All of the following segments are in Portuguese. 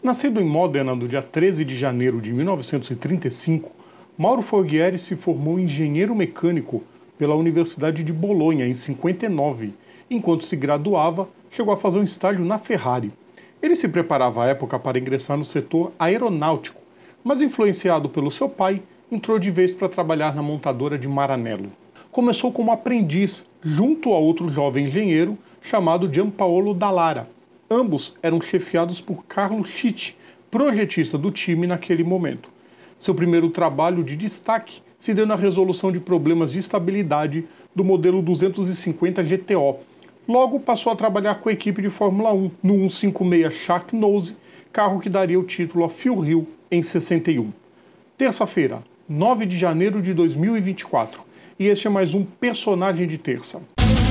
Nascido em Modena no dia 13 de janeiro de 1935, Mauro Forghieri se formou engenheiro mecânico pela Universidade de Bolonha em 59. Enquanto se graduava, chegou a fazer um estágio na Ferrari. Ele se preparava à época para ingressar no setor aeronáutico, mas influenciado pelo seu pai, entrou de vez para trabalhar na montadora de Maranello. Começou como aprendiz, junto a outro jovem engenheiro chamado Giampaolo Dallara. Ambos eram chefiados por Carlo Schicchi, projetista do time naquele momento. Seu primeiro trabalho de destaque se deu na resolução de problemas de estabilidade do modelo 250 GTO. Logo passou a trabalhar com a equipe de Fórmula 1 no 156 Sharknose, carro que daria o título a Phil Hill em 61. Terça-feira, 9 de janeiro de 2024. E este é mais um Personagem de Terça.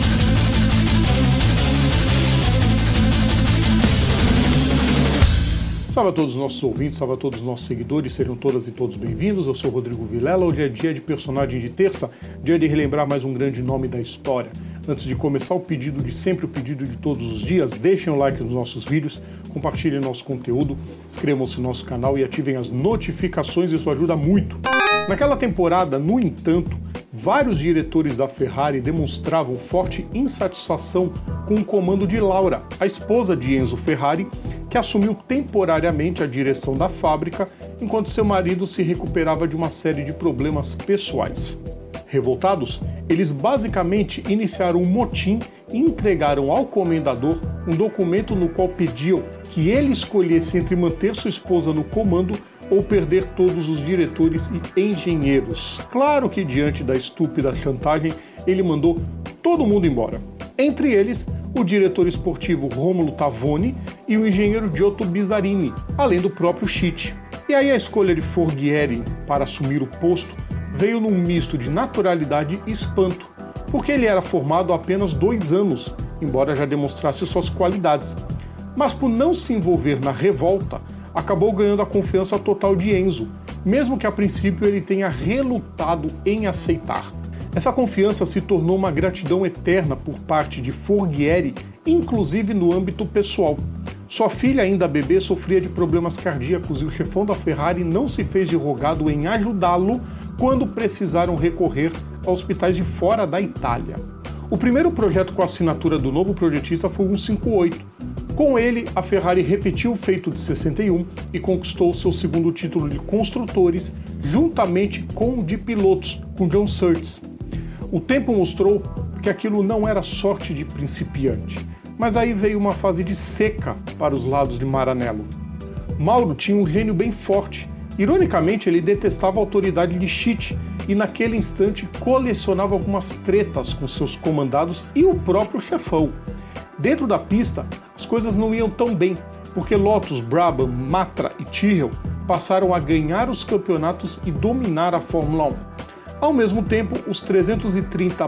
Salve a todos os nossos ouvintes, salve a todos os nossos seguidores, sejam todas e todos bem-vindos. Eu sou Rodrigo Vilela, hoje é dia de Personagem de Terça, dia de relembrar mais um grande nome da história. Antes de começar, o pedido de sempre, o pedido de todos os dias, deixem o like nos nossos vídeos, compartilhem nosso conteúdo, inscrevam-se no nosso canal e ativem as notificações, isso ajuda muito. Naquela temporada, no entanto, vários diretores da Ferrari demonstravam forte insatisfação com o comando de Laura, a esposa de Enzo Ferrari, que assumiu temporariamente a direção da fábrica enquanto seu marido se recuperava de uma série de problemas pessoais. Revoltados, eles basicamente iniciaram um motim e entregaram ao comendador um documento no qual pediam que ele escolhesse entre manter sua esposa no comando ou perder todos os diretores e engenheiros. Claro que diante da estúpida chantagem, ele mandou todo mundo embora. Entre eles, o diretor esportivo Rômulo Tavoni e o engenheiro Giotto Bizzarini, além do próprio Schicchi. E aí a escolha de Forghieri para assumir o posto veio num misto de naturalidade e espanto, porque ele era formado há apenas 2 anos, embora já demonstrasse suas qualidades. Mas por não se envolver na revolta, acabou ganhando a confiança total de Enzo, mesmo que a princípio ele tenha relutado em aceitar. Essa confiança se tornou uma gratidão eterna por parte de Forghieri, inclusive no âmbito pessoal. Sua filha, ainda bebê, sofria de problemas cardíacos e o chefão da Ferrari não se fez de rogado em ajudá-lo quando precisaram recorrer a hospitais de fora da Itália. O primeiro projeto com a assinatura do novo projetista foi o 158. Com ele, a Ferrari repetiu o feito de 61 e conquistou seu segundo título de construtores, juntamente com o de pilotos, com John Surtees. O tempo mostrou que aquilo não era sorte de principiante, mas aí veio uma fase de seca para os lados de Maranello. Mauro tinha um gênio bem forte. Ironicamente, ele detestava a autoridade de Schicchi e naquele instante colecionava algumas tretas com seus comandados e o próprio chefão. Dentro da pista, as coisas não iam tão bem, porque Lotus, Brabham, Matra e Tyrrell passaram a ganhar os campeonatos e dominar a Fórmula 1. Ao mesmo tempo, os 330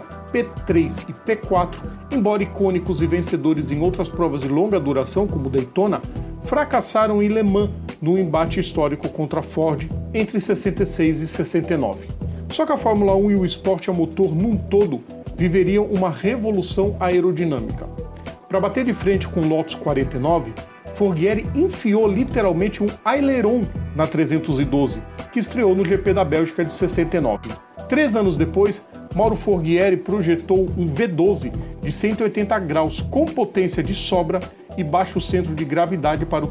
P3 e P4, embora icônicos e vencedores em outras provas de longa duração, como Daytona, fracassaram em Le Mans no embate histórico contra a Ford entre 66 e 69. Só que a Fórmula 1 e o esporte a motor num todo viveriam uma revolução aerodinâmica. Para bater de frente com o Lotus 49, Forghieri enfiou literalmente um aileron na 312, que estreou no GP da Bélgica de 69. 3 anos depois, Mauro Forghieri projetou um V12 de 180 graus com potência de sobra e baixo centro de gravidade para o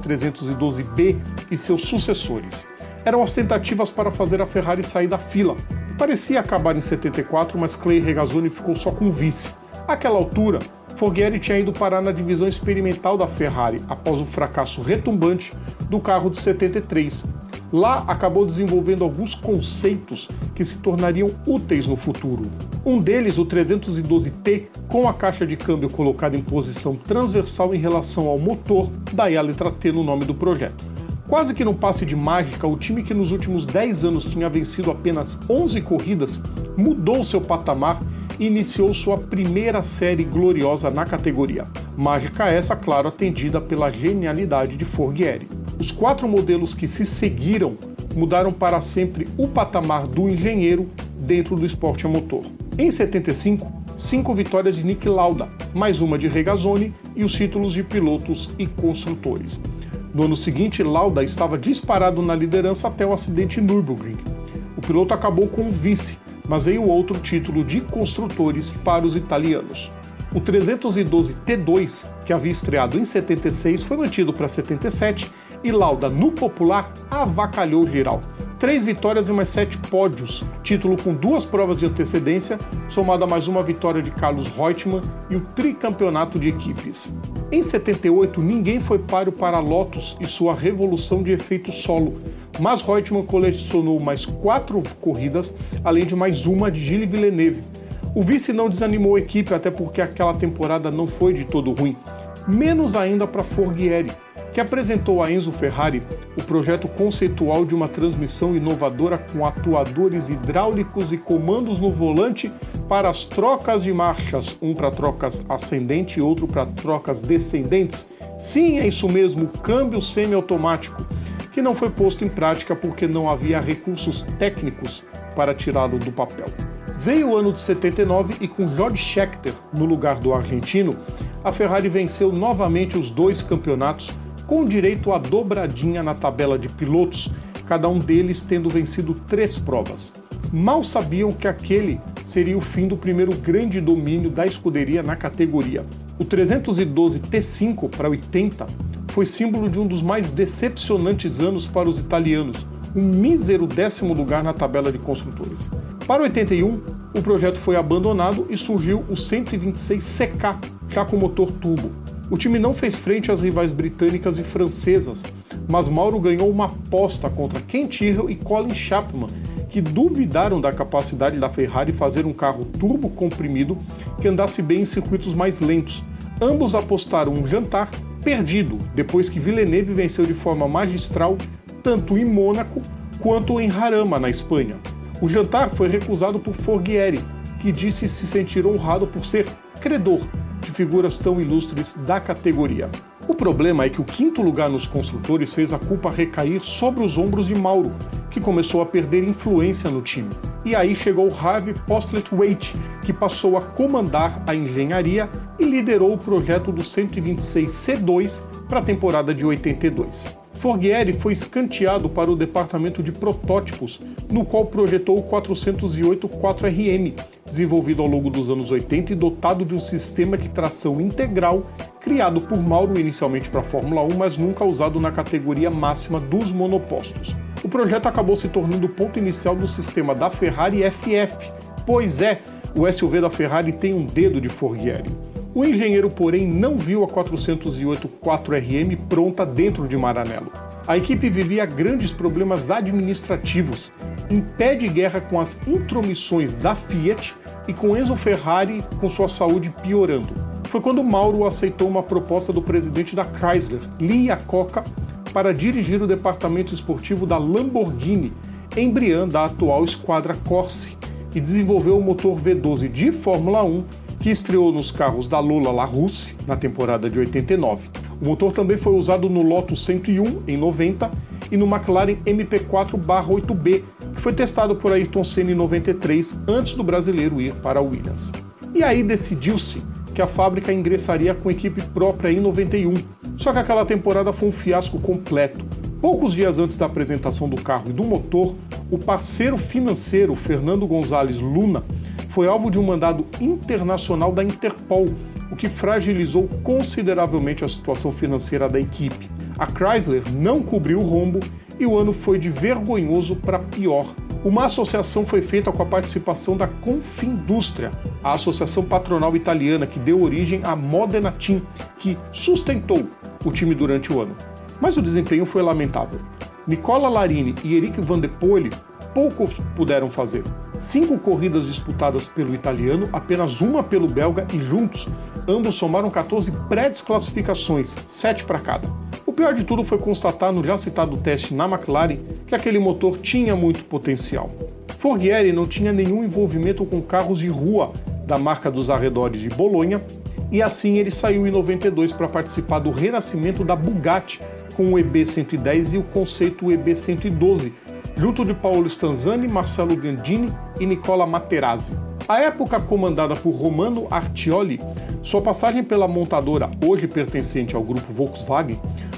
312B e seus sucessores. Eram as tentativas para fazer a Ferrari sair da fila. Parecia acabar em 74, mas Clay Regazzoni ficou só com vice. Àquela altura, Forghieri tinha ido parar na divisão experimental da Ferrari após o fracasso retumbante do carro de 73. Lá acabou desenvolvendo alguns conceitos que se tornariam úteis no futuro. Um deles, o 312T, com a caixa de câmbio colocada em posição transversal em relação ao motor, daí a letra T no nome do projeto. Quase que num passe de mágica, o time que nos últimos 10 anos tinha vencido apenas 11 corridas mudou seu patamar e iniciou sua primeira série gloriosa na categoria. Mágica essa, claro, atendida pela genialidade de Forghieri. Os 4 modelos que se seguiram mudaram para sempre o patamar do engenheiro dentro do esporte a motor. Em 75, 5 vitórias de Niki Lauda, mais uma de Regazzoni e os títulos de pilotos e construtores. No ano seguinte, Lauda estava disparado na liderança até o acidente em Nürburgring. O piloto acabou com o vice, mas veio outro título de construtores para os italianos. O 312 T2, que havia estreado em 76, foi mantido para 77 e Lauda, no popular, avacalhou geral. 3 vitórias e mais 7 pódios, título com 2 provas de antecedência, somado a mais uma vitória de Carlos Reutemann e o tricampeonato de equipes. Em 78, ninguém foi páreo para Lotus e sua revolução de efeito solo, mas Reutemann colecionou mais 4 corridas, além de mais uma de Gilles Villeneuve. O vice não desanimou a equipe, até porque aquela temporada não foi de todo ruim, menos ainda para Forghieri, que apresentou a Enzo Ferrari o projeto conceitual de uma transmissão inovadora com atuadores hidráulicos e comandos no volante para as trocas de marchas, um para trocas ascendente e outro para trocas descendentes. Sim, é isso mesmo, câmbio semiautomático, que não foi posto em prática porque não havia recursos técnicos para tirá-lo do papel. Veio o ano de 79 e com George Scheckter no lugar do argentino, a Ferrari venceu novamente os 2 campeonatos com direito à dobradinha na tabela de pilotos, cada um deles tendo vencido 3 provas. Mal sabiam que aquele seria o fim do primeiro grande domínio da escuderia na categoria. O 312 T5 para 80 foi símbolo de um dos mais decepcionantes anos para os italianos, um mísero 10º lugar na tabela de construtores. Para 81, o projeto foi abandonado e surgiu o 126 CK, já com motor turbo. O time não fez frente às rivais britânicas e francesas, mas Mauro ganhou uma aposta contra Ken Tyrrell e Colin Chapman, que duvidaram da capacidade da Ferrari fazer um carro turbo comprimido que andasse bem em circuitos mais lentos. Ambos apostaram um jantar perdido, depois que Villeneuve venceu de forma magistral tanto em Mônaco quanto em Jarama, na Espanha. O jantar foi recusado por Forghieri, que disse se sentir honrado por ser credor de figuras tão ilustres da categoria. O problema é que o 5º lugar nos construtores fez a culpa recair sobre os ombros de Mauro, que começou a perder influência no time. E aí chegou Harvey Postlethwaite, que passou a comandar a engenharia e liderou o projeto do 126 C2 para a temporada de 82. Forghieri foi escanteado para o departamento de protótipos, no qual projetou o 408 4RM, desenvolvido ao longo dos anos 80 e dotado de um sistema de tração integral criado por Mauro inicialmente para a Fórmula 1, mas nunca usado na categoria máxima dos monopostos. O projeto acabou se tornando o ponto inicial do sistema da Ferrari FF, pois o SUV da Ferrari tem um dedo de Forghieri. O engenheiro, porém, não viu a 408 4RM pronta dentro de Maranello. A equipe vivia grandes problemas administrativos, em pé de guerra com as intromissões da Fiat e com Enzo Ferrari com sua saúde piorando. Foi quando Mauro aceitou uma proposta do presidente da Chrysler, Lee Iacocca, para dirigir o departamento esportivo da Lamborghini, embrião da atual Squadra Corse, e desenvolveu o motor V12 de Fórmula 1, que estreou nos carros da Lola LaRousse na temporada de 89. O motor também foi usado no Lotus 101 em 90 e no McLaren MP4/8B, que foi testado por Ayrton Senna em 93, antes do brasileiro ir para a Williams. E aí decidiu-se que a fábrica ingressaria com equipe própria em 91, só que aquela temporada foi um fiasco completo. Poucos dias antes da apresentação do carro e do motor, o parceiro financeiro Fernando Gonzalez Luna foi alvo de um mandado internacional da Interpol, o que fragilizou consideravelmente a situação financeira da equipe. A Chrysler não cobriu o rombo e o ano foi de vergonhoso para pior. Uma associação foi feita com a participação da Confindustria, a associação patronal italiana que deu origem à Modena Team, que sustentou o time durante o ano. Mas o desempenho foi lamentável. Nicola Larini e Eric Van der Poel poucos puderam fazer. 5 corridas disputadas pelo italiano, apenas uma pelo belga e juntos, ambos somaram 14 pré-desclassificações, 7 para cada. O pior de tudo foi constatar no já citado teste na McLaren que aquele motor tinha muito potencial. Forghieri não tinha nenhum envolvimento com carros de rua da marca dos arredores de Bolonha e assim ele saiu em 92 para participar do renascimento da Bugatti com o EB110 e o conceito EB112, junto de Paolo Stanzani, Marcello Gandini e Nicola Materazzi. À época comandada por Romano Artioli, sua passagem pela montadora, hoje pertencente ao grupo Volkswagen,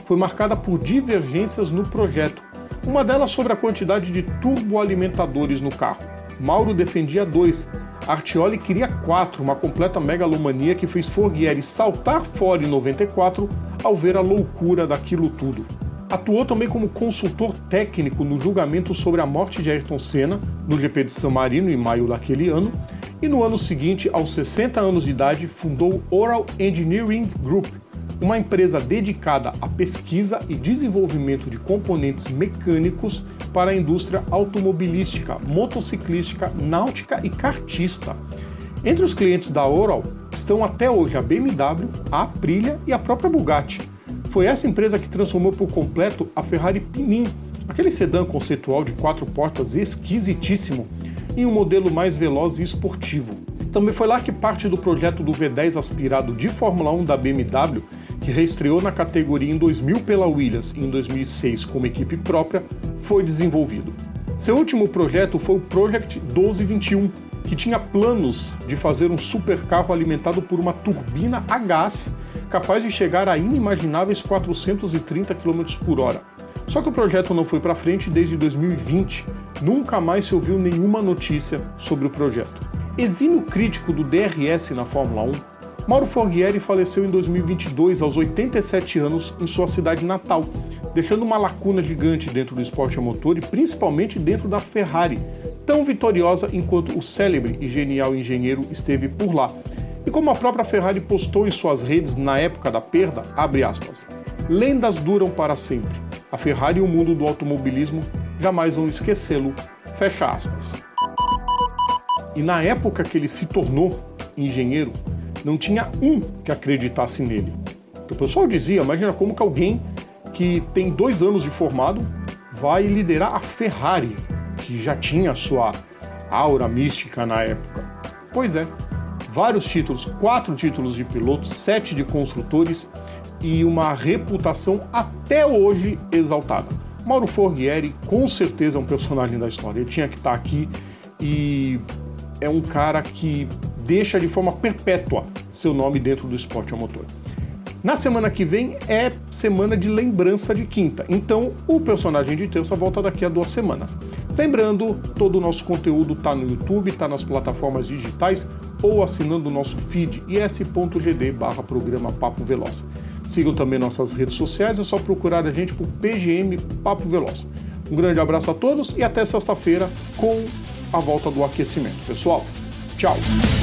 foi marcada por divergências no projeto, uma delas sobre a quantidade de turboalimentadores no carro. Mauro defendia 2, Artioli queria 4, uma completa megalomania que fez Forghieri saltar fora em 94 ao ver a loucura daquilo tudo. Atuou também como consultor técnico no julgamento sobre a morte de Ayrton Senna, no GP de San Marino em maio daquele ano, e no ano seguinte, aos 60 anos de idade, fundou Oral Engineering Group, uma empresa dedicada à pesquisa e desenvolvimento de componentes mecânicos para a indústria automobilística, motociclística, náutica e kartista. Entre os clientes da Oral estão até hoje a BMW, a Aprilia e a própria Bugatti. Foi essa empresa que transformou por completo a Ferrari Pinin, aquele sedã conceitual de 4 portas esquisitíssimo, em um modelo mais veloz e esportivo. Também foi lá que parte do projeto do V10 aspirado de Fórmula 1 da BMW, que reestreou na categoria em 2000 pela Williams e em 2006 como equipe própria, foi desenvolvido. Seu último projeto foi o Project 1221, que tinha planos de fazer um supercarro alimentado por uma turbina a gás capaz de chegar a inimagináveis 430 km por hora. Só que o projeto não foi para frente desde 2020. Nunca mais se ouviu nenhuma notícia sobre o projeto. Exímio crítico do DRS na Fórmula 1, Mauro Forghieri faleceu em 2022, aos 87 anos, em sua cidade natal, deixando uma lacuna gigante dentro do esporte a motor e principalmente dentro da Ferrari, tão vitoriosa enquanto o célebre e genial engenheiro esteve por lá. E como a própria Ferrari postou em suas redes na época da perda, abre aspas, lendas duram para sempre. A Ferrari e o mundo do automobilismo jamais vão esquecê-lo, fecha aspas. E na época que ele se tornou engenheiro, não tinha um que acreditasse nele. O pessoal dizia, imagina como que alguém que tem 2 anos de formado vai liderar a Ferrari, que já tinha sua aura mística na época. Pois é, vários títulos, 4 títulos de pilotos, 7 de construtores e uma reputação até hoje exaltada. Mauro Forghieri com certeza é um personagem da história, ele tinha que estar aqui e é um cara que deixa de forma perpétua seu nome dentro do esporte a motor. Na semana que vem é semana de lembrança de quinta, então o personagem de terça volta daqui a 2 semanas. Lembrando, todo o nosso conteúdo está no YouTube, está nas plataformas digitais ou assinando o nosso feed is.gd/programa Papo Veloz. Sigam também nossas redes sociais, é só procurar a gente por PGM Papo Veloz. Um grande abraço a todos e até sexta-feira com a volta do aquecimento. Pessoal, tchau!